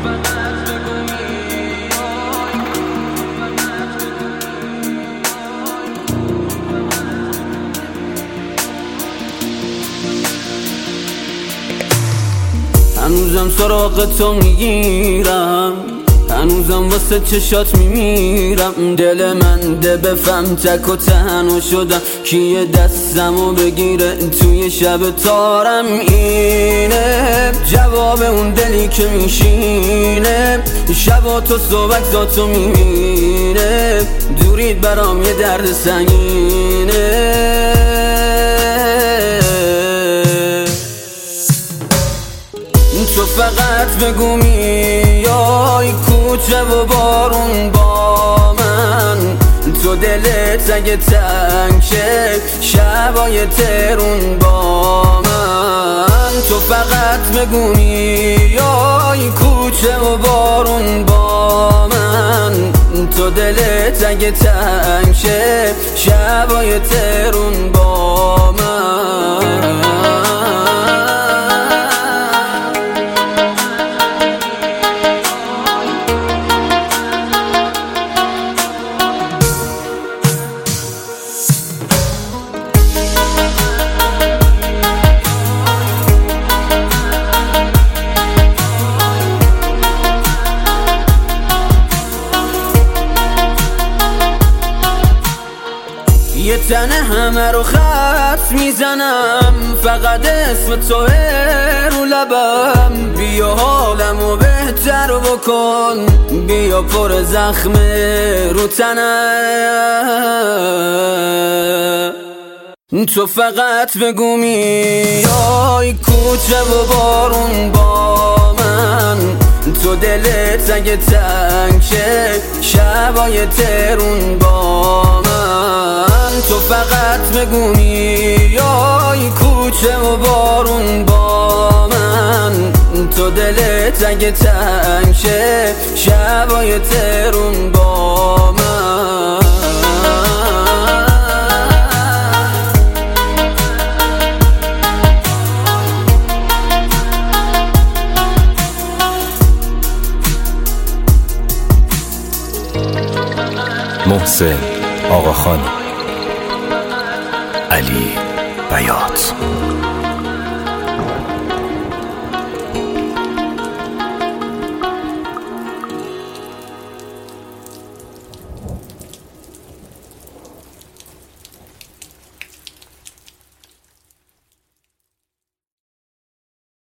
هنوزم سراغ تو میگیرم، هنوزم واسه چشات میمیرم. دل من ده بفهم تک و تنها شدم، کیه دستمو بگیره توی شب تارم. اینه جواب اون دلی که میشینه، شبا تو صبح ذاتو میبینه. دورید برام یه درد سنگینه. تو فقط بگو میای کوچه و بارون با من. تو دلت اگه تنگ شه شبای ترون با من. تو فقط بگو میای کوچه و بارون با من. تو دلت اگه تنگ شه شبای ترون با من. یه تنه همه رو خط میزنم، فقط اسم توه رو لبم. بیا حالمو بهتر بکن، بیا پر زخم رو تنم. تو فقط بگو میای کوچه و بارون با من. تو دلت اگه تنگ شه شبای ترون با من. تو فقط بگو میای کوچه و بارون با من. تو دلت اگه تنگ شه شبای ترون با من. محسن آقاخانی، علی بیات.